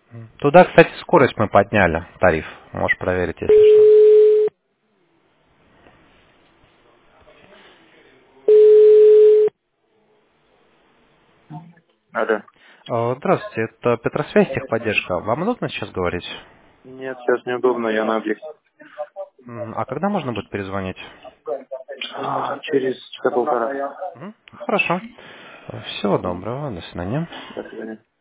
Туда, кстати, скорость мы подняли, тариф. Можешь проверить, если что. Алло. Здравствуйте, это Петросвязь, техподдержка. Вам удобно сейчас говорить? Нет, сейчас неудобно, я на объекте. А когда можно будет перезвонить? Через часа полтора. Хорошо. Всего доброго, до свидания. До свидания.